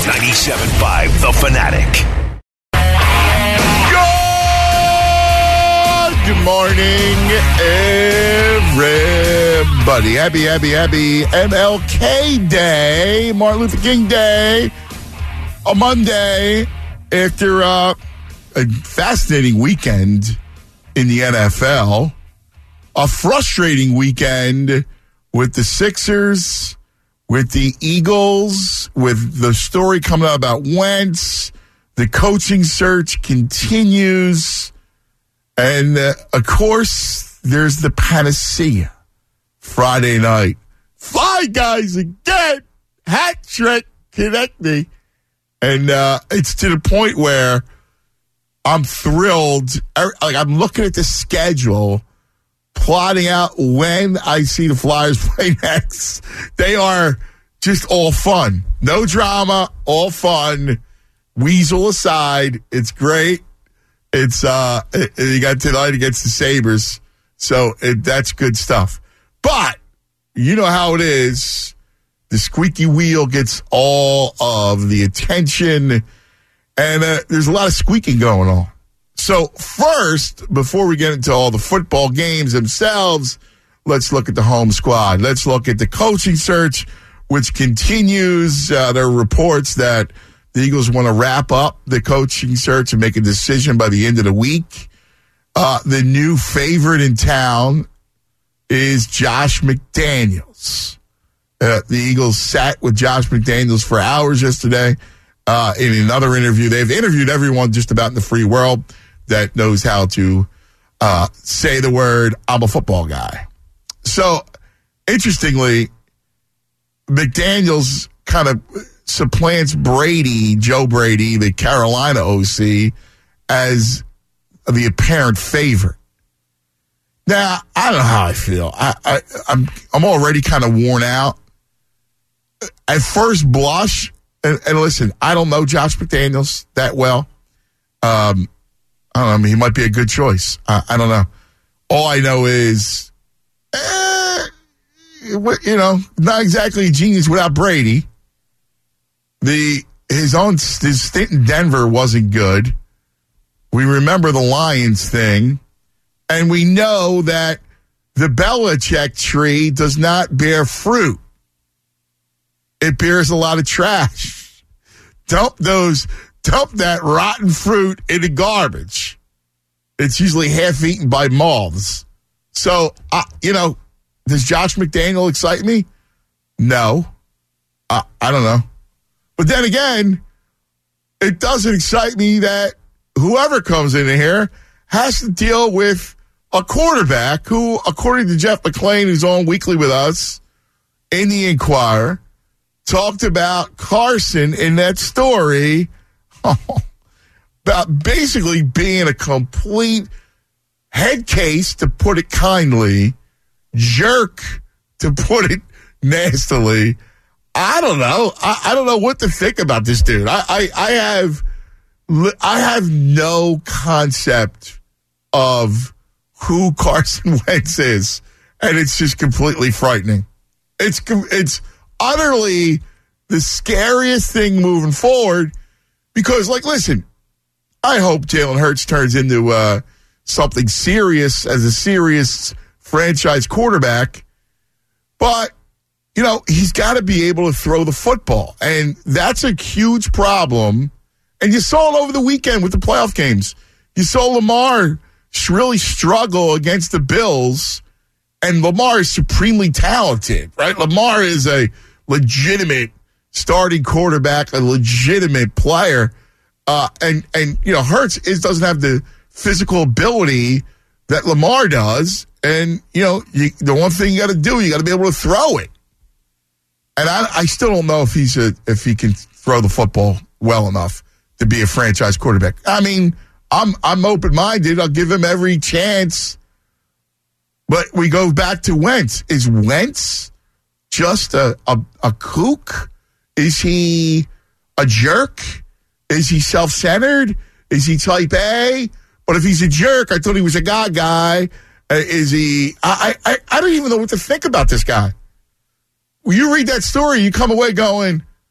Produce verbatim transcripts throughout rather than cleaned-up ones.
ninety-seven point five The Fanatic. Good morning, everybody. Happy, happy, happy M L K Day, Martin Luther King Day, a Monday after uh, a fascinating weekend in the N F L, a frustrating weekend with the Sixers, with the Eagles, with the story coming out about Wentz. The coaching search continues. And, uh, of course, there's the panacea. Friday night. Fly guys again. Hat trick. Connect me. And uh, it's to the point where I'm thrilled. Like, I'm looking at the schedule, plotting out when I see the Flyers play next. They are just all fun. No drama, all fun. Weasel aside, it's great. It's uh, it, you got tonight against the Sabres, so it, that's good stuff. But you know how it is. The squeaky wheel gets all of the attention, and uh, there's a lot of squeaking going on. So first, before we get into all the football games themselves, let's look at the home squad. Let's look at the coaching search, which continues. Uh, there are reports that the Eagles want to wrap up the coaching search and make a decision by the end of the week. Uh, the new favorite in town is Josh McDaniels. Uh, the Eagles sat with Josh McDaniels for hours yesterday uh, in another interview. They've interviewed everyone just about in the free world that knows how to uh, say the word, I'm a football guy. So, interestingly, McDaniels kind of supplants Brady, Joe Brady, the Carolina O C, as the apparent favorite. Now, I don't know how I feel. I, I, I'm I'm already kind of worn out. At first blush, and, and listen, I don't know Josh McDaniels that well. Um, I don't know. I mean, he might be a good choice. I, I don't know. All I know is, eh, you know, not exactly a genius without Brady. The his own his stint in Denver wasn't good. We remember the Lions thing, and we know that the Belichick tree does not bear fruit. It bears a lot of trash. Dump those, dump that rotten fruit in the garbage. It's usually half eaten by moths. So, uh, you know, does Josh McDaniel excite me? No, uh, I don't know. But then again, it doesn't excite me that whoever comes in here has to deal with a quarterback who, according to Jeff McClain, who's on weekly with us in the Inquirer, talked about Carson in that story about basically being a complete head case, to put it kindly, jerk, to put it nastily. I don't know. I, I don't know what to think about this dude. I, I, I have, I have no concept of who Carson Wentz is, and it's just completely frightening. It's it's utterly the scariest thing moving forward because, like, listen, I hope Jalen Hurts turns into uh, something serious as a serious franchise quarterback, but you know, he's got to be able to throw the football. And that's a huge problem. And you saw it over the weekend with the playoff games. You saw Lamar really struggle against the Bills. And Lamar is supremely talented, right? Lamar is a legitimate starting quarterback, a legitimate player. Uh, and, and, you know, Hurts is, doesn't have the physical ability that Lamar does. And, you know, you, the one thing you got to do, you got to be able to throw it. And I, I still don't know if he's a, if he can throw the football well enough to be a franchise quarterback. I mean, I'm I'm open-minded. I'll give him every chance. But we go back to Wentz. Is Wentz just a, a, a kook? Is he a jerk? Is he self-centered? Is he type A? But if he's a jerk, I thought he was a God guy. Uh, is he? I, I I don't even know what to think about this guy. When you read that story, you come away going,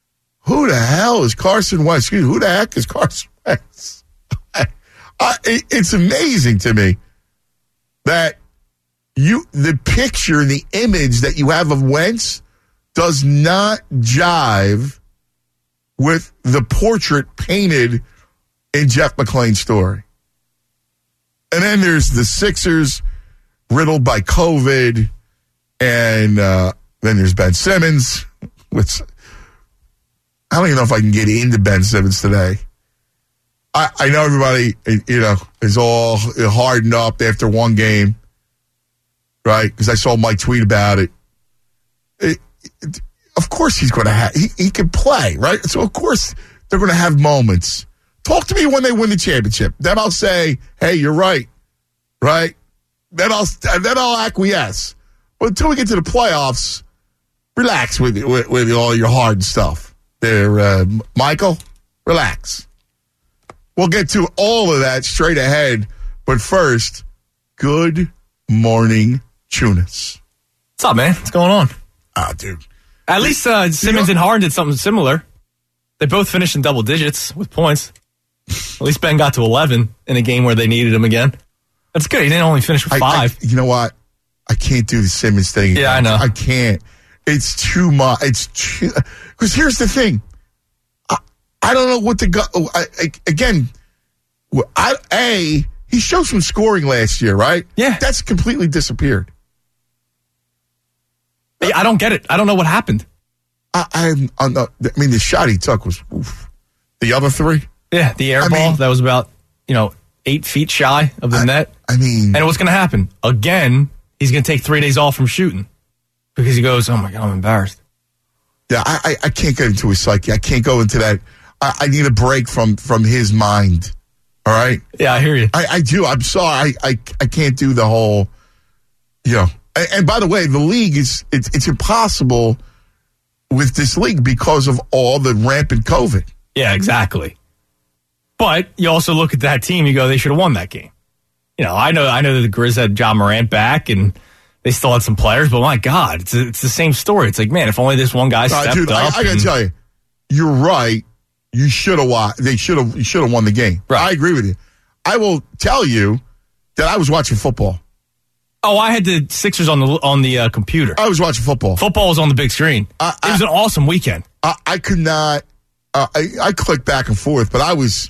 who the hell is Carson Wentz? Excuse me, who the heck is Carson Wentz? I, I, it's amazing to me that you the picture, the image that you have of Wentz does not jive with the portrait painted in Jeff McLean's story. And then there's the Sixers riddled by COVID, and uh, then there's Ben Simmons, which I don't even know if I can get into Ben Simmons today. I, I know everybody, you know, is all hardened up after one game, right? Because I saw Mike tweet about it. it, it of course he's going to have, he, he can play, right? So of course they're going to have moments. Talk to me when they win the championship. Then I'll say, hey, you're right, right? Then I'll then I'll acquiesce. But until we get to the playoffs, relax with with, with all your hard stuff. There, uh, Michael, relax. We'll get to all of that straight ahead. But first, good morning, Chunas. What's up, man? What's going on? Ah, dude. At least uh, Simmons you know, and Harden did something similar. They both finished in double digits with points. At least Ben got to eleven in a game where they needed him again. That's good. He didn't only finish with five. I, I, you know what? I can't do the Simmons thing. Yeah, I know. I can't. It's too much. It's too. Because here's the thing. I, I don't know what to go. I, I, again, I, A, he showed some scoring last year, right? Yeah. That's completely disappeared. I don't get it. I don't know what happened. I, I'm, I'm not, I mean, the shot he took was oof. The other three. Yeah, the air I ball mean, that was about you know eight feet shy of the I, net. I mean, and what's going to happen again? He's going to take three days off from shooting because he goes, "Oh my god, I'm embarrassed." Yeah, I, I, I can't get into his psyche. I can't go into that. I, I need a break from from his mind. All right. Yeah, I hear you. I, I do. I'm sorry. I, I I can't do the whole. You know. And, and by the way, the league is it's it's impossible with this league because of all the rampant COVID. Yeah, exactly. But you also look at that team, you go, they should have won that game. You know, I know I know that the Grizz had John Morant back, and they still had some players, but my God, it's it's the same story. It's like, man, if only this one guy stepped uh, dude, up. I, I got to and, tell you, you're right. You should have won. They should have. You should have won the game. Right. I agree with you. I will tell you that I was watching football. Oh, I had the Sixers on the on the uh, computer. I was watching football. Football was on the big screen. Uh, it was I, an awesome weekend. I, I could not. Uh, I, I clicked back and forth, but I was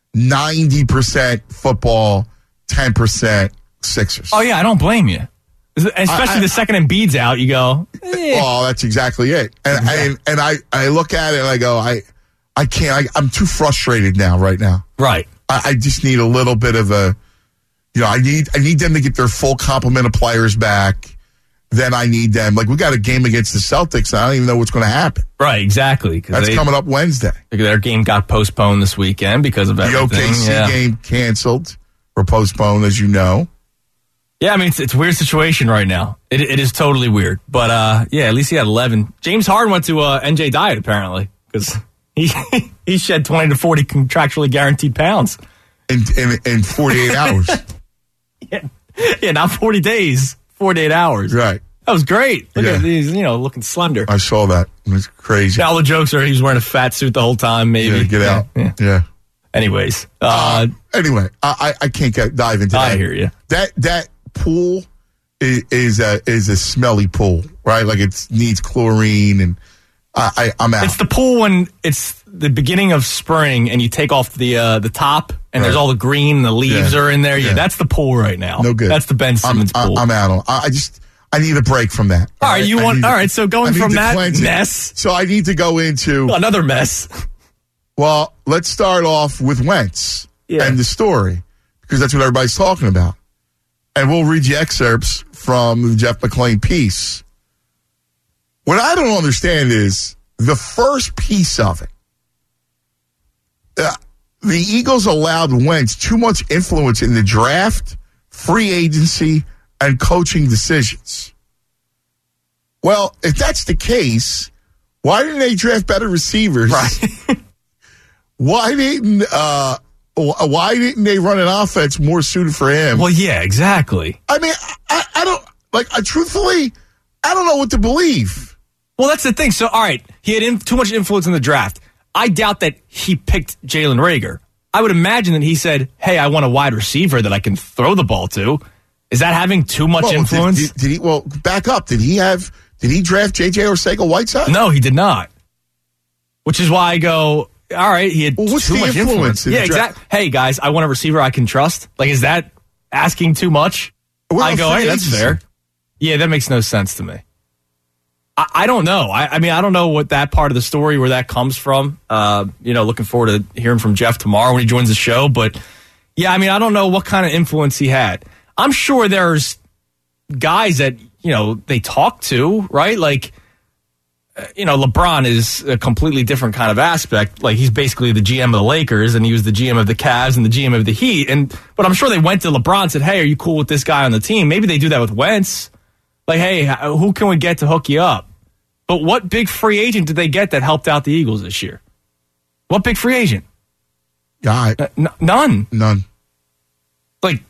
ninety percent football, ten percent Sixers. Oh, yeah, I don't blame you. Especially I, I, the second Embiid's out, you go, eh. Oh, that's exactly it. And exactly. and, and I, I look at it and I go, I I can't. I, I'm too frustrated now, right now. Right. I, I just need a little bit of a, you know, I need I need them to get their full complement of players back. Then I need them. Like, we got a game against the Celtics, and I don't even know what's going to happen. Right, exactly. That's they, coming up Wednesday. Their game got postponed this weekend because of the everything. The O K C yeah. game canceled or postponed, as you know. Yeah, I mean, it's, it's a weird situation right now. It, it is totally weird. But, uh, yeah, at least he had eleven. James Harden went to uh, N J Diet, apparently, because he he shed twenty to forty contractually guaranteed pounds. In, in, in forty-eight hours. Yeah. yeah, not forty days. forty-eight hours. Right. That was great. Look yeah. at these, you know, looking slender. I saw that. It was crazy. All the jokes are he was wearing a fat suit the whole time, maybe. Yeah, get out. Yeah. yeah. yeah. Anyways. Uh, uh, anyway, I, I can't get, dive into that. I hear you. That that pool is, is, a, is a smelly pool, right? Like, it needs chlorine, and I, I, I'm out. It's the pool when it's the beginning of spring and you take off the uh, the top and right. there's all the green, the leaves yeah. are in there. Yeah. yeah, that's the pool right now. No good. That's the Ben Simmons I'm, pool. I'm out on. I just I need a break from that. All, all right, you I want all right. So going from that mess, it. so I need to go into another mess. Well, let's start off with Wentz yeah. and the story, because that's what everybody's talking about, and we'll read you excerpts from the Jeff McLean piece. What I don't understand is the first piece of it. Uh, the Eagles allowed Wentz too much influence in the draft, free agency, and coaching decisions. Well, if that's the case, why didn't they draft better receivers? Right. why didn't uh, Why didn't they run an offense more suited for him? Well, yeah, exactly. I mean, I, I don't like. I truthfully, I don't know what to believe. Well, that's the thing. So, all right, he had in, too much influence in the draft. I doubt that he picked Jalen Reagor. I would imagine that he said, hey, I want a wide receiver that I can throw the ball to. Is that having too much well, influence? Did, did, did he? Well, back up. Did he have? Did he draft J J Arcega-Whiteside? No, he did not. Which is why I go, all right, he had well, what's too the much influence. influence. Yeah, exactly. Hey, guys, I want a receiver I can trust. Like, is that asking too much? What I go, hey, that's agency? fair. Yeah, that makes no sense to me. I, I don't know. I, I mean, I don't know what that part of the story, where that comes from. Uh, you know, looking forward to hearing from Jeff tomorrow when he joins the show. But, yeah, I mean, I don't know what kind of influence he had. I'm sure there's guys that, you know, they talk to, right? Like, uh, you know, LeBron is a completely different kind of aspect. Like, he's basically the G M of the Lakers, and he was the G M of the Cavs and the G M of the Heat. And but I'm sure they went to LeBron and said, hey, are you cool with this guy on the team? Maybe they do that with Wentz. Like, hey, who can we get to hook you up? But what big free agent did they get that helped out the Eagles this year? What big free agent? Guy. Uh, n- none. None. Like,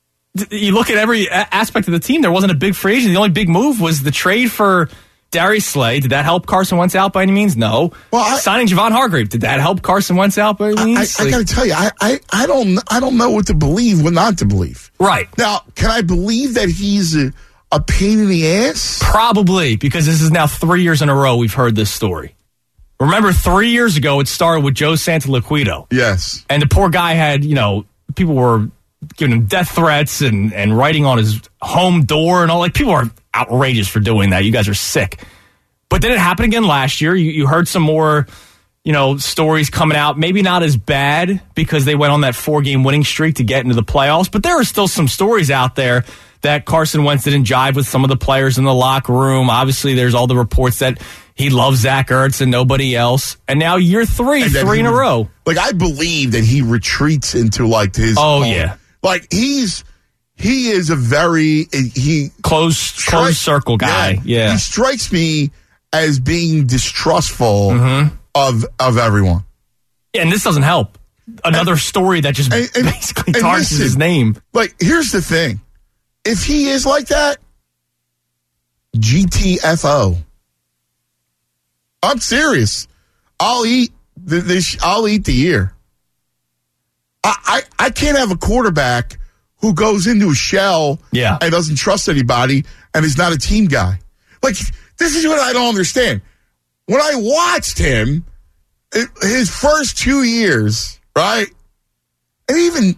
you look at every aspect of the team, there wasn't a big free agent. The only big move was the trade for Darius Slay. Did that help Carson Wentz out by any means? No. Well, I, Signing Javon Hargrave, did that help Carson Wentz out by any means? I, I, like, I got to tell you, I, I, I don't I don't know what to believe, what not to believe. Right. Now, can I believe that he's a, a pain in the ass? Probably, because this is now three years in a row we've heard this story. Remember, three years ago, it started with Joe Santoliquito. Yes. And the poor guy had, you know, people were giving him death threats and, and writing on his home door and all. Like, people are outrageous for doing that. You guys are sick. But then it happened again last year. You, you heard some more, you know, stories coming out. Maybe not as bad because they went on that four-game winning streak to get into the playoffs. But there are still some stories out there that Carson Wentz didn't jive with some of the players in the locker room. Obviously, there's all the reports that he loves Zach Ertz and nobody else. And now year three, three in a row. Like, I believe that he retreats into, like, his... Oh, own, yeah. Like, he's... He is a very... He Close, close circle guy. Yeah. yeah. He strikes me as being distrustful mm-hmm. of of everyone. Yeah, and this doesn't help. Another and, story that just and, and, basically tarnishes listen, his name. Like, here's the thing. If he is like that, G T F O. I'm serious. I'll eat the, this. I'll eat the year. I, I I can't have a quarterback who goes into a shell yeah. and doesn't trust anybody and is not a team guy. Like, this is what I don't understand. When I watched him, it, his first two years, right? And even,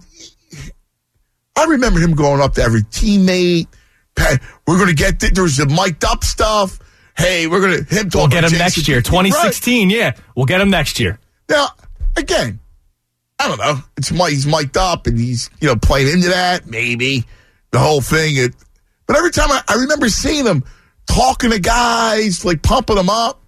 I remember him going up to every teammate. We're going to get, th- there's the mic'd up stuff. Hey, we're going to, him talking We'll get him Jason next year. twenty sixteen, right. yeah. We'll get him next year. Now, again, I don't know. It's he's mic'd up and he's, you know, playing into that, maybe. The whole thing. It, but every time I, I remember seeing him talking to guys, like pumping them up.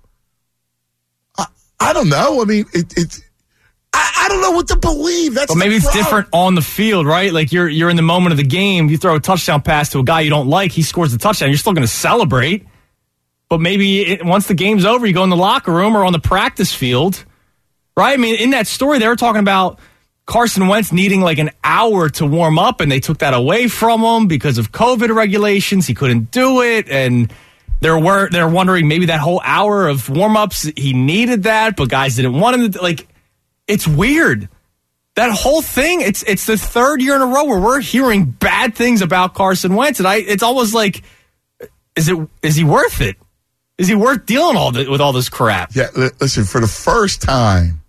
I, I don't know. I mean, it, it, I, I don't know what to believe. That's But maybe it's problem. different on the field, right? Like you're you're in the moment of the game. You throw a touchdown pass to a guy you don't like. He scores the touchdown. You're still going to celebrate. But maybe it, once the game's over, you go in the locker room or on the practice field, right? I mean, in that story, they were talking about Carson Wentz needing like an hour to warm up, and they took that away from him because of COVID regulations. He couldn't do it, and they're were they're wondering maybe that whole hour of warm ups he needed that, but guys didn't want him to. Like, it's weird. That whole thing. It's it's the third year in a row where we're hearing bad things about Carson Wentz, and I it's almost like, is it is he worth it? Is he worth dealing all the, with all this crap? Yeah, listen, for the first time,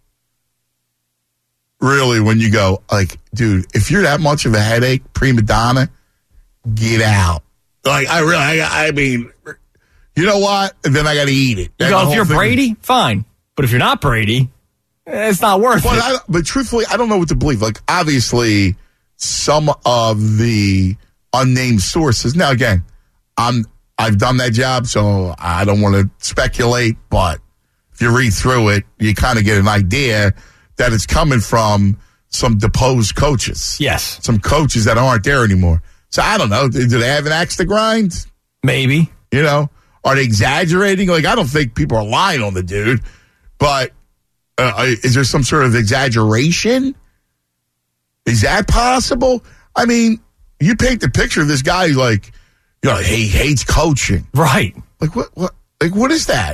really, when you go, like, dude, if you're that much of a headache, prima donna, get out. Like, I really, I, I mean, you know what? And then I got to eat it. You go, if you're Brady, is, fine. But if you're not Brady, it's not worth but it. I, but truthfully, I don't know what to believe. Like, obviously, some of the unnamed sources. Now, again, I'm, I've done that job, so I don't want to speculate, but if you read through it, you kind of get an idea that it's coming from some deposed coaches. Yes. Some coaches that aren't there anymore. So I don't know. Do they have an axe to grind? Maybe. You know? Are they exaggerating? Like, I don't think people are lying on the dude, but uh, is there some sort of exaggeration? Is that possible? I mean, you paint the picture of this guy who's like, you know, he hates coaching. Right. Like, what, what, like, what is that?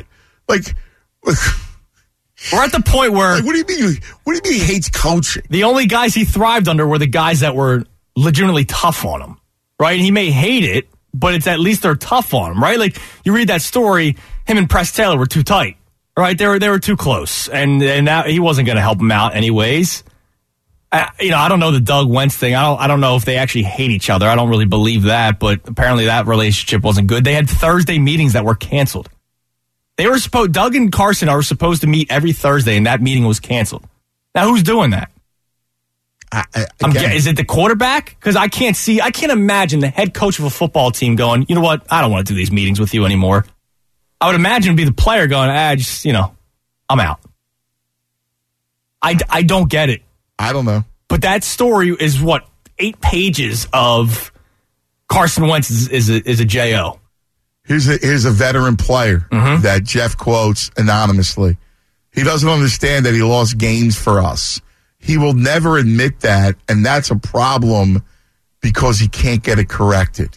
Like, we're at the point where like, what do you mean? What do you mean he hates coaching? The only guys he thrived under were the guys that were legitimately tough on him, right? And he may hate it, but it's at least they're tough on him, right? Like you read that story, him and Press Taylor were too tight, right? They were they were too close, and and that, he wasn't going to help him out anyways. I, you know, I don't know the Doug Wentz thing. I don't I don't know if they actually hate each other. I don't really believe that, but apparently that relationship wasn't good. They had Thursday meetings that were canceled. They were supposed, Doug and Carson are supposed to meet every Thursday, and that meeting was canceled. Now, who's doing that? I, I, I'm, is it the quarterback? Because I can't see, I can't imagine the head coach of a football team going, you know what, I don't want to do these meetings with you anymore. I would imagine it'd be the player going, ah, just, you know, I'm out. I, I don't get it. I don't know. But that story is what, eight pages of Carson Wentz is, is a, is a J O. Here's a, here's a veteran player mm-hmm. that Jeff quotes anonymously. He doesn't understand that he lost games for us. He will never admit that, and that's a problem because he can't get it corrected.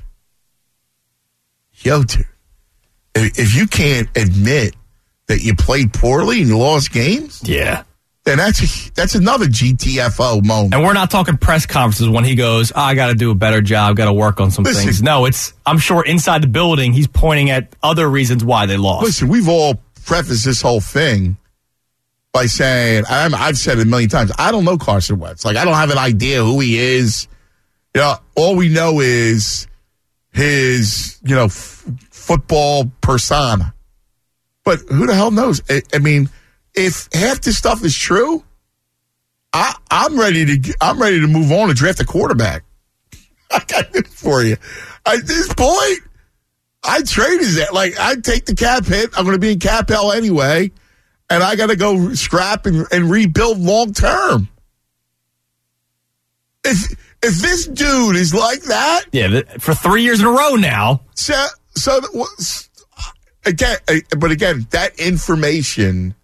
Yo, dude, if, if you can't admit that you played poorly and you lost games, yeah, then that's a, that's another G T F O moment. And we're not talking press conferences when he goes, oh, I got to do a better job, got to work on some listen, things. No, it's, I'm sure inside the building, he's pointing at other reasons why they lost. Listen, we've all prefaced this whole thing by saying, I'm, I've said it a million times, I don't know Carson Wentz. Like, I don't have an idea who he is. You know, all we know is his, you know, f- football persona. But who the hell knows? I, I mean, if half this stuff is true, I, I'm ready to I'm ready to move on and draft a quarterback. I got it for you. At this point, I trade his that. Like, I take the cap hit. I'm going to be in cap hell anyway, and I got to go scrap and, and rebuild long term. If if this dude is like that, yeah, for three years in a row now. So so again, but again, that information.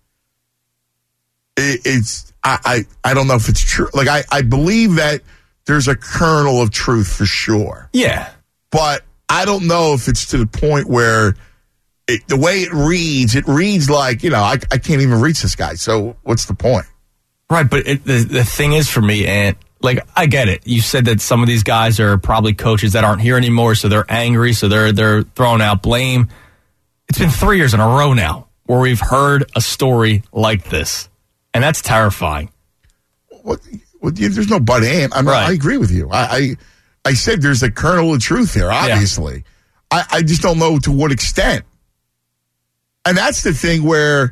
It's I, I I don't know if it's true. Like I, I believe that there's a kernel of truth for sure. Yeah, but I don't know if it's to the point where it, the way it reads, it reads like, you know, I I can't even reach this guy. So what's the point? Right, but it, the the thing is for me, and like I get it. You said that some of these guys are probably coaches that aren't here anymore, so they're angry, so they're they're throwing out blame. It's been three years in a row now where we've heard a story like this. And that's terrifying. What, what, there's no but and. I mean, right. I agree with you. I, I I said there's a kernel of truth here, obviously. Yeah. I, I just don't know to what extent. And that's the thing where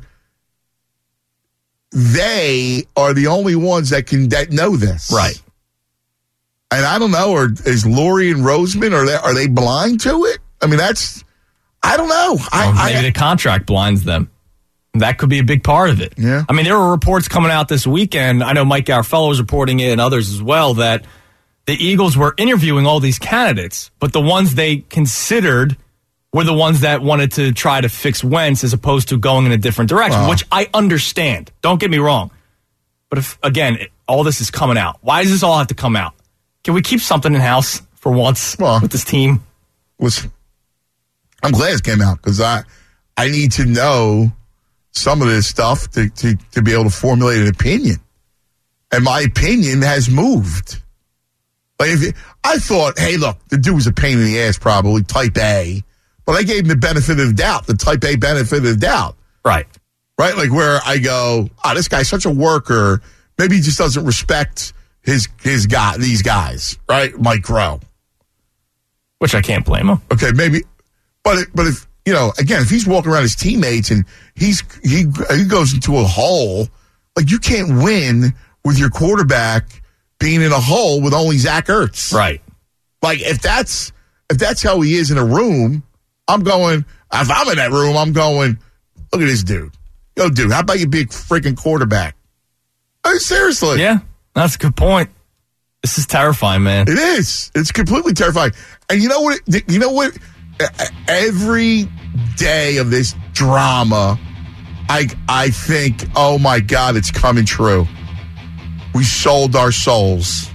they are the only ones that can that know this. Right. And I don't know, or is Lori and Roseman, are they, are they blind to it? I mean, that's, I don't know. I, well, maybe I, the contract blinds them. That could be a big part of it. Yeah. I mean, there were reports coming out this weekend. I know Mike Garfello was reporting it and others as well that the Eagles were interviewing all these candidates, but the ones they considered were the ones that wanted to try to fix Wentz as opposed to going in a different direction, wow. which I understand. Don't get me wrong. But if, again, all this is coming out, why does this all have to come out? Can we keep something in-house for once well, with this team? Listen, I'm glad it came out because I, I need to know some of this stuff to, to, to be able to formulate an opinion. And my opinion has moved. Like if I thought, hey, look, the dude was a pain in the ass, probably type A, but I gave him the benefit of the doubt, the type A benefit of the doubt. Right. Right? Like where I go, oh, this guy's such a worker. Maybe he just doesn't respect his his guy, these guys, right? Mike Groh. Which I can't blame him. Okay, maybe. But it, but if, you know, again, if he's walking around his teammates and he's he he goes into a hole, like you can't win with your quarterback being in a hole with only Zach Ertz. Right. Like if that's if that's how he is in a room, I'm going, if I'm in that room, I'm going, look at this dude. Yo, dude, how about you be a freaking quarterback? I mean, seriously. Yeah, that's a good point. This is terrifying, man. It is. It's completely terrifying. And you know what? You know what? Every day of this drama, I I think, oh my God, it's coming true. We sold our souls.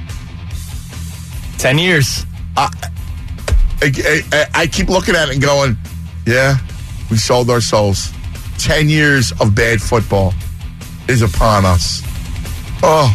Ten years. I, I, I, I keep looking at it and going, yeah, we sold our souls. ten years of bad football is upon us. Oh.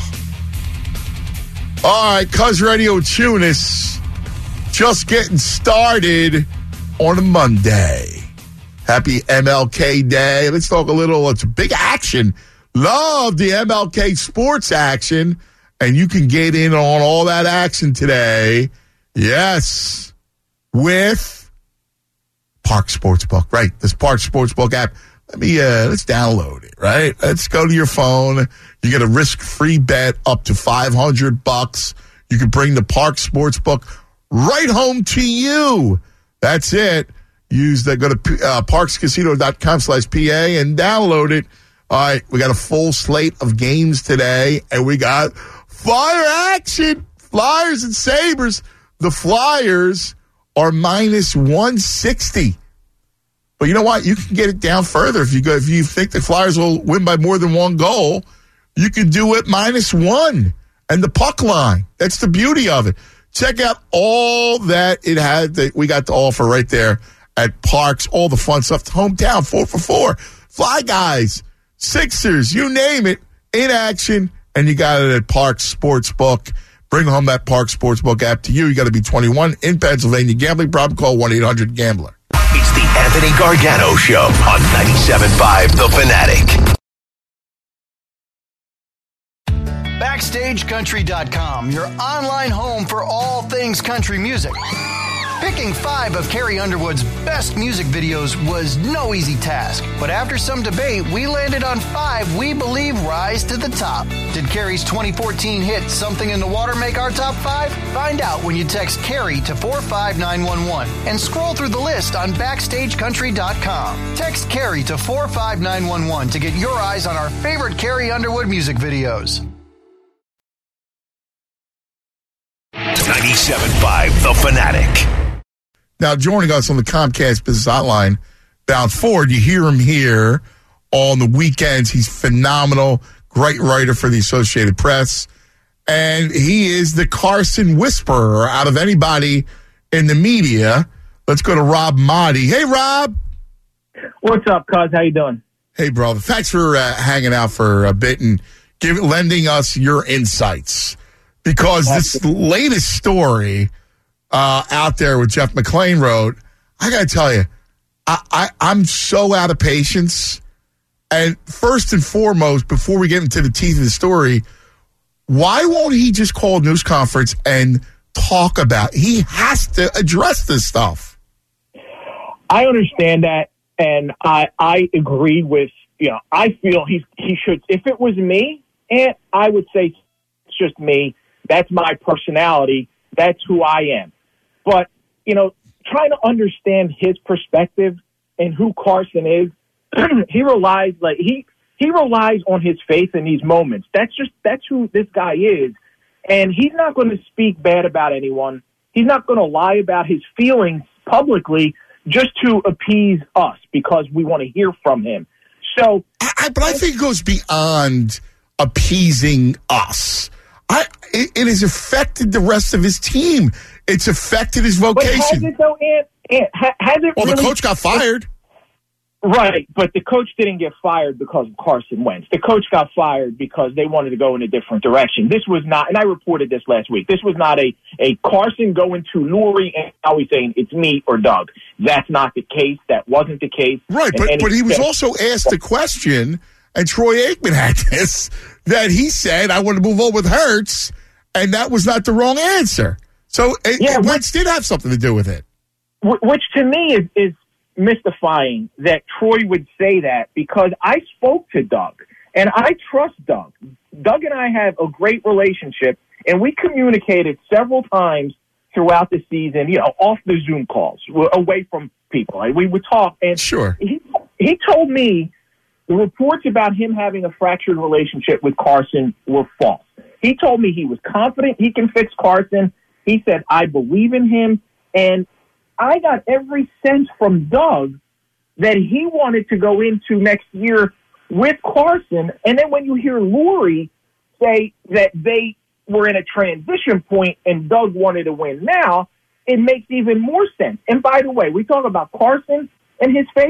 All right, Cuz Radio Tunis just getting started on a Monday. Happy M L K Day. Let's talk a little. It's big action. Love the M L K sports action. And you can get in on all that action today. Yes. With Park Sportsbook. Right. This Park Sportsbook app. Let me, uh, let's download it, right? Let's go to your phone. You get a risk-free bet up to five hundred bucks. You can bring the Park Sportsbook right home to you. That's it. Use the, go to uh, parkscasino.com slash PA and download it. All right, we got a full slate of games today, and we got fire action. Flyers and Sabres. The Flyers are minus one sixty. But you know what? You can get it down further. If you go, if you think the Flyers will win by more than one goal, you can do it minus one. And the puck line. That's the beauty of it. Check out all that it had that we got to offer right there at Parks. All the fun stuff. Hometown, four for four. Fly Guys, Sixers, you name it, in action. And you got it at Parks Sportsbook. Bring home that Parks Sportsbook app to you. You got to be twenty-one in Pennsylvania. Gambling problem, call one eight hundred gambler. It's the Anthony Gargano Show on ninety-seven point five The Fanatic. Backstage Country dot com, your online home for all things country music. Picking five of Carrie Underwood's best music videos was no easy task, but after some debate, we landed on five we believe rise to the top. Did Carrie's twenty fourteen hit Something in the Water make our top five? Find out when you text Carrie to four five nine one one and scroll through the list on Backstage Country dot com. Text Carrie to four five nine one one to get your eyes on our favorite Carrie Underwood music videos. ninety-seven point five The Fanatic. Now, joining us on the Comcast Business Hotline, Bounce Ford. You hear him here on the weekends. He's phenomenal, great writer for the Associated Press. And he is the Carson Whisperer out of anybody in the media. Let's go to Rob Maaddi. Hey, Rob. What's up, cuz? How you doing? Hey, brother. Thanks for uh, hanging out for a bit and give, lending us your insights. Because this latest story uh, out there with Jeff McLean wrote, I got to tell you, I, I, I'm so out of patience. And first and foremost, before we get into the teeth of the story, why won't he just call a news conference and talk about it? He has to address this stuff. I understand that, and I I agree with, you know, I feel he, he should, if it was me, and I would say it's just me, that's my personality, that's who I am. But, you know, trying to understand his perspective and who Carson is, he relies like he he relies on his faith in these moments. That's just that's who this guy is. And he's not going to speak bad about anyone. He's not going to lie about his feelings publicly just to appease us because we want to hear from him. So I, but I think it goes beyond appeasing us. I it, it has affected the rest of his team. It's affected his vocation. But has it though, Ant? Ant ha, has it well, really, the coach got fired. Right, but the coach didn't get fired because of Carson Wentz. The coach got fired because they wanted to go in a different direction. This was not, and I reported this last week, this was not a, a Carson going to Lurie and now he's saying it's me or Doug. That's not the case. That wasn't the case. Right, but, but he was also asked the question, and Troy Aikman had this, that he said, I want to move on with Hurts, and that was not the wrong answer. So yeah, Wentz did have something to do with it. Which to me is, is mystifying that Troy would say that, because I spoke to Doug, and I trust Doug. Doug and I have a great relationship, and we communicated several times throughout the season, you know, off the Zoom calls, away from people. Like, we would talk, and sure. he, he told me the reports about him having a fractured relationship with Carson were false. He told me he was confident he can fix Carson. He said, I believe in him. And I got every sense from Doug that he wanted to go into next year with Carson. And then when you hear Lurie say that they were in a transition point and Doug wanted to win now, it makes even more sense. And by the way, we talk about Carson and his faith.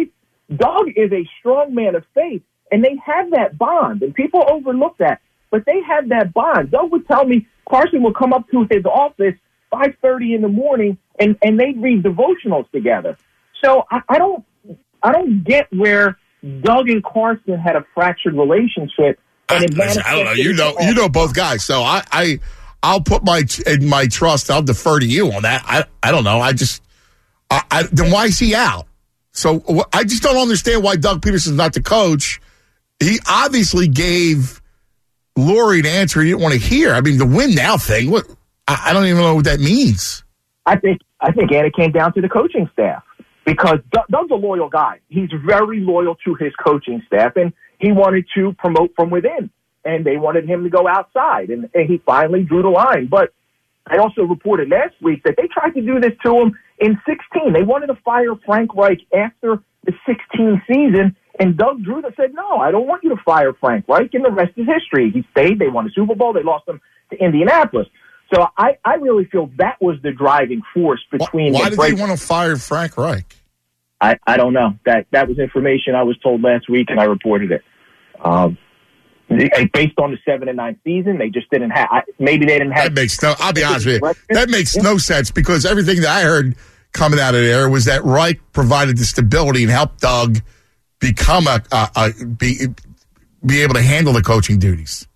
Doug is a strong man of faith, and they have that bond, and people overlook that. But they have that bond. Doug would tell me Carson would come up to his office five thirty in the morning, and, and they'd read devotionals together. So I, I don't I don't get where Doug and Carson had a fractured relationship. And it I, I don't know. You know, you know both guys, so I, I I'll put my in my trust. I'll defer to you on that. I I don't know. I just I, I, then why is he out? So I just don't understand why Doug Peterson's not the coach. He obviously gave Lurie an answer he didn't want to hear. I mean, the win now thing. What I, I don't even know what that means. I think I think Anna came down to the coaching staff because Doug, Doug's a loyal guy. He's very loyal to his coaching staff, and he wanted to promote from within, and they wanted him to go outside, and, and he finally drew the line. But I also reported last week that they tried to do this to him in sixteen. They wanted to fire Frank Reich after the sixteen season, and Doug Drew said, no, I don't want you to fire Frank Reich, and the rest is history. He stayed. They won the Super Bowl. They lost them to Indianapolis. So I, I really feel that was the driving force between Why, why the did break- they want to fire Frank Reich? I, I don't know. That that was information I was told last week, and I reported it. Um, based on the seven and nine season, they just didn't have. I, maybe they didn't have. That makes no. I'll be honest with you. That makes no sense because everything that I heard coming out of there was that Reich provided the stability and helped Doug become a, a, a be be able to handle the coaching duties.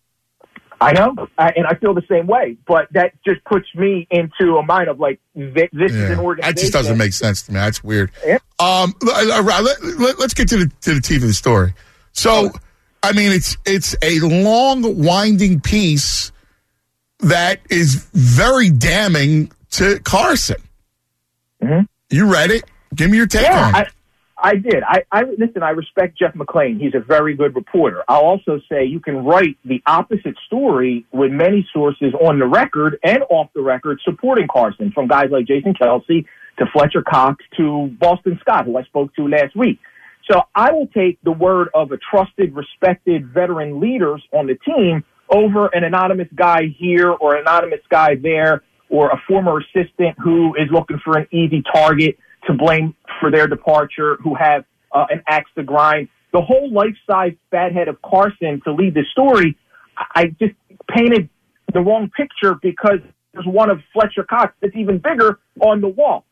I know, I, and I feel the same way. But that just puts me into a mind of like, this yeah. is an organization. That just doesn't make sense to me. That's weird. Yeah. Um, let, let, let, let's get to the to the teeth of the story. So, oh. I mean, it's it's a long, winding piece that is very damning to Carson. Mm-hmm. You read it? Give me your take yeah, on it. I, I did. I, I listen. I respect Jeff McClain. He's a very good reporter. I'll also say you can write the opposite story with many sources on the record and off the record supporting Carson, from guys like Jason Kelsey to Fletcher Cox to Boston Scott, who I spoke to last week. So I will take the word of a trusted, respected veteran leaders on the team over an anonymous guy here or an anonymous guy there, or a former assistant who is looking for an easy target to blame for their departure, who have uh, an axe to grind. The whole life-size fathead of Carson to lead the story, I just painted the wrong picture because there's one of Fletcher Cox that's even bigger on the wall.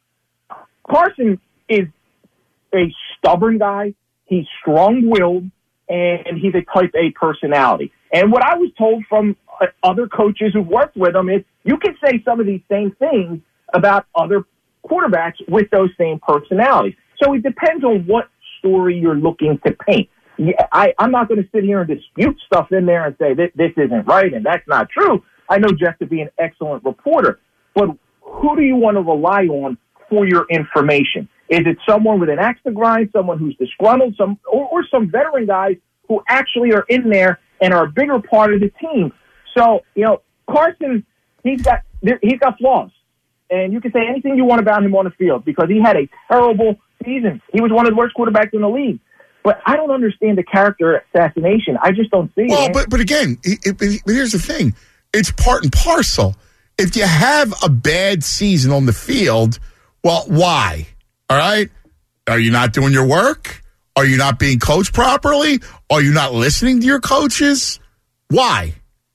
Carson is a stubborn guy. He's strong-willed, and he's a type A personality. And what I was told from uh, other coaches who've worked with him is you can say some of these same things about other quarterbacks with those same personalities. So it depends on what story you're looking to paint. Yeah, I, I'm not going to sit here and dispute stuff in there and say this, this isn't right and that's not true. I know Jeff to be an excellent reporter, but who do you want to rely on for your information? Is it someone with an axe to grind, someone who's disgruntled, some or, or some veteran guys who actually are in there and are a bigger part of the team? So, you know, Carson, he's got he's got flaws. And you can say anything you want about him on the field because he had a terrible season. He was one of the worst quarterbacks in the league. But I don't understand the character assassination. I just don't see well, it. Well, but but again, it, it, but here's the thing. It's part and parcel. If you have a bad season on the field, well, why? All right? Are you not doing your work? Are you not being coached properly? Are you not listening to your coaches? Why?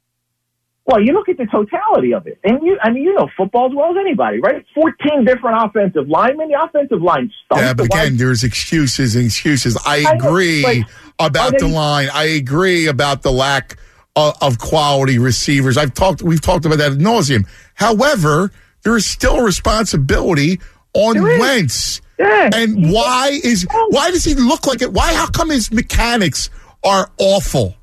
Well, you look at the totality of it. And, you, I mean, you know football as well as anybody, right? fourteen different offensive linemen. The offensive line stunk. Yeah, but the again, line. there's excuses and excuses. I agree I know, about they, the line. I agree about the lack of, of quality receivers. I've talked. We've talked about that ad nauseum. However, there is still a responsibility on Wentz. Yeah. And why is why does he look like it? Why? How come his mechanics are awful?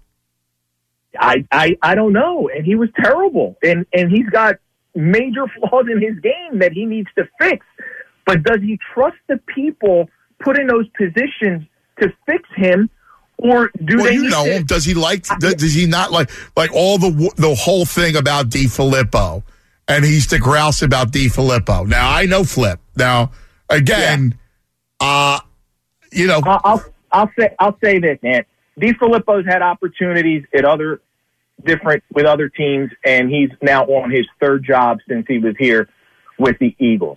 I, I I don't know. And he was terrible. And and he's got major flaws in his game that he needs to fix. But does he trust the people put in those positions to fix him? Or do well, they you know to, him. Does he like does, does he not like like all the the whole thing about DeFilippo? And he's to grouse about DeFilippo. Now I know Flip. Now again, yeah. uh you know I'll, I'll I'll say I'll say this, Ant. DeFilippo's had opportunities at other different with other teams, and he's now on his third job since he was here with the Eagles.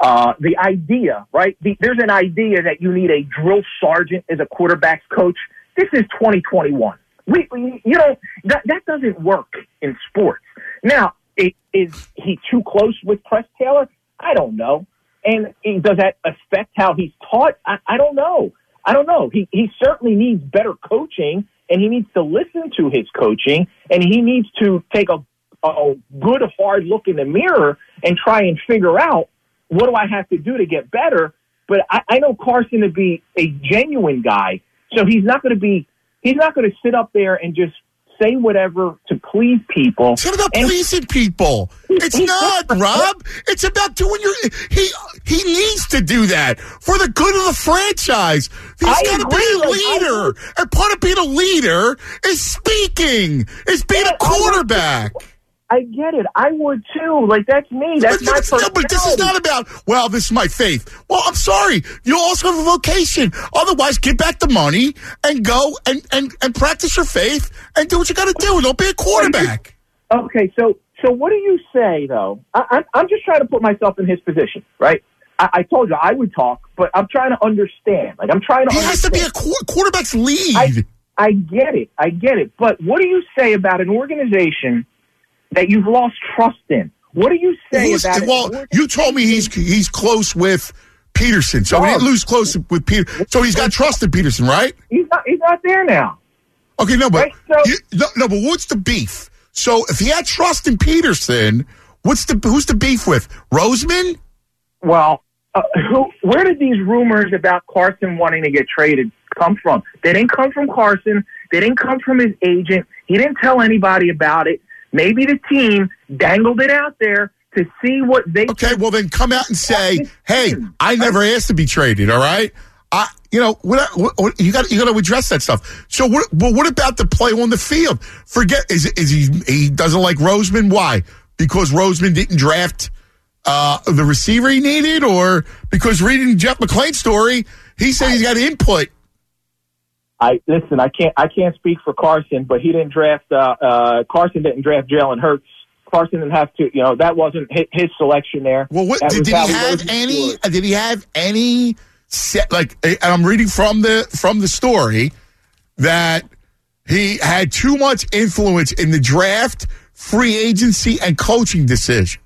Uh, the idea, right? The, there's an idea that you need a drill sergeant as a quarterback's coach. This is twenty twenty-one. We, we you know, that, that doesn't work in sports. Now, it, is he too close with Press Taylor? I don't know. And it, does that affect how he's taught? I, I don't know. I don't know. He, he certainly needs better coaching, and he needs to listen to his coaching, and he needs to take a, a good, hard look in the mirror and try and figure out, what do I have to do to get better? But I, I know Carson to be a genuine guy, so he's not going to be, he's not going to sit up there and just say whatever to please people. It's not about and, pleasing people. It's not, Rob. It's about doing your. He he needs to do that for the good of the franchise. He's got to be a like, leader, I, and part of being a leader is speaking, is being yeah, a quarterback. I get it. I would too. Like, that's me. That's but, my personality. No, but this is not about, well, this is my faith. Well, I'm sorry. You also have a vocation. Otherwise, get back the money and go and, and, and practice your faith and do what you got to do. Don't be a quarterback. Okay, so so what do you say, though? I, I'm, I'm just trying to put myself in his position, right? I, I told you I would talk, but I'm trying to understand. Like, I'm trying to He understand. has to be a qu- quarterback's lead. I, I get it. I get it. But what do you say about an organization that you've lost trust in? What do you say Who's, about well, it? you told me he's he's close with Peterson, so Oh. he didn't lose close with Peter. So he's got trust in Peterson, right? He's not. He's not there now. Okay, no, but Right, so- you, no, no, but what's the beef? So if he had trust in Peterson, what's the who's the beef with? Roseman? Well, uh, who? Where did these rumors about Carson wanting to get traded come from? They didn't come from Carson. They didn't come from his agent. He didn't tell anybody about it. Maybe the team dangled it out there to see what they. Okay, well then come out and say, "Hey, I never asked to be traded." All right, I, you know, what, what, what, you got you got to address that stuff. So, what, well, what about the play on the field? Forget is is he he doesn't like Roseman? Why? Because Roseman didn't draft uh, the receiver he needed, or because reading Jeff McClain's story, he said he's got input. I listen. I can't. I can't speak for Carson, but he didn't draft. Uh, uh, Carson didn't draft Jalen Hurts. Carson didn't have to. You know, that wasn't his, his selection there. Well, what, That did, was did he Howie have Roseman's any? story. Did he have any set? Like, and I'm reading from the from the story that he had too much influence in the draft, free agency, and coaching decision.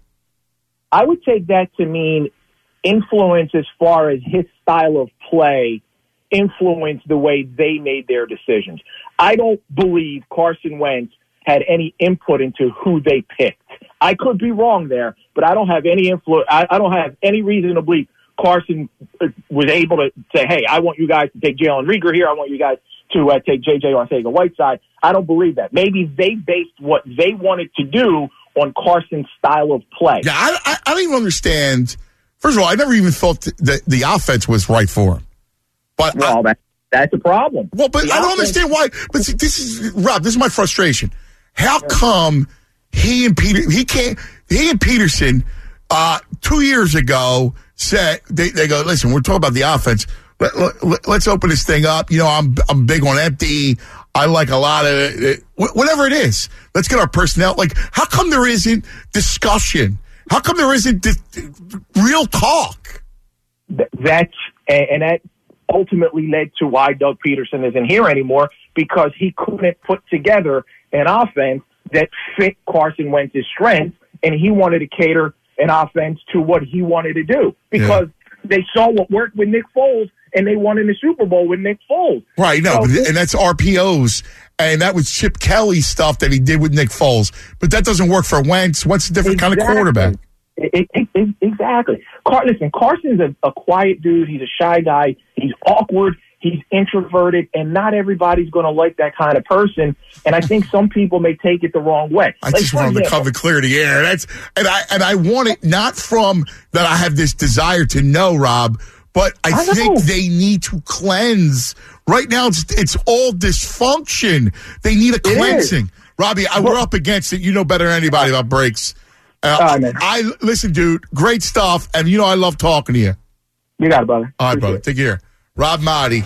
I would take that to mean influence as far as his style of play influenced the way they made their decisions. I don't believe Carson Wentz had any input into who they picked. I could be wrong there, but I don't have any influence. I, I don't have any reason to believe Carson was able to say, "Hey, I want you guys to take Jalen Reagor here. I want you guys to uh, take J J Arcega-Whiteside." I don't believe that. Maybe they based what they wanted to do on Carson's style of play. Yeah, I, I, I don't even understand. First of all, I never even thought that the offense was right for him. But Well, I, that, that's a problem. well, but The I don't offense- understand why. But see, this is Rob. This is my frustration. How come he and Peter he can't he and Peterson uh, two years ago said they, they go, listen, we're talking about the offense. Let, let, let's open this thing up. You know, I'm I'm big on empty. I like a lot of it. Whatever it is. Let's get our personnel. Like, how come there isn't discussion? How come there isn't this, real talk? That's and that ultimately led to why Doug Peterson isn't here anymore, because he couldn't put together an offense that fit Carson Wentz's strengths, and he wanted to cater an offense to what he wanted to do, because yeah. they saw what worked with Nick Foles, and they won in the Super Bowl with Nick Foles. Right, no, so, but, and that's R P Os, and that was Chip Kelly stuff that he did with Nick Foles. But that doesn't work for Wentz. Wentz a different exactly. kind of quarterback. It, it, it, exactly. Car- listen, Carson's a, a quiet dude. He's a shy guy. He's awkward. He's introverted, and not everybody's going to like that kind of person. And I think some people may take it the wrong way. I like, just want to cover clear the air. That's and I and I want it not from that I have this desire to know, Rob, but I, I think know. they need to cleanse. Right now, it's it's all dysfunction. They need a cleansing. Robbie, I, we're up against it. You know better than anybody about breaks. Uh, All right, man. I listen, dude. Great stuff, and you know I love talking to you. You got it, brother. All right, Appreciate brother. it. Take care. Rob Marty.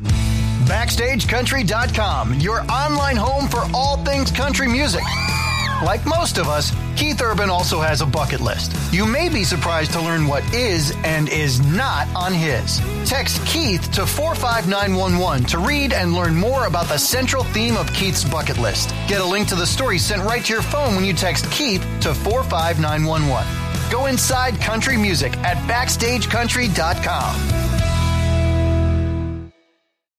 Backstage Country dot com, your online home for all things country music. Like most of us, Keith Urban also has a bucket list. You may be surprised to learn what is and is not on his. Text Keith to four five nine one one to read and learn more about the central theme of Keith's bucket list. Get a link to the story sent right to your phone when you text Keith to four five nine one one. Go inside country music at backstage country dot com.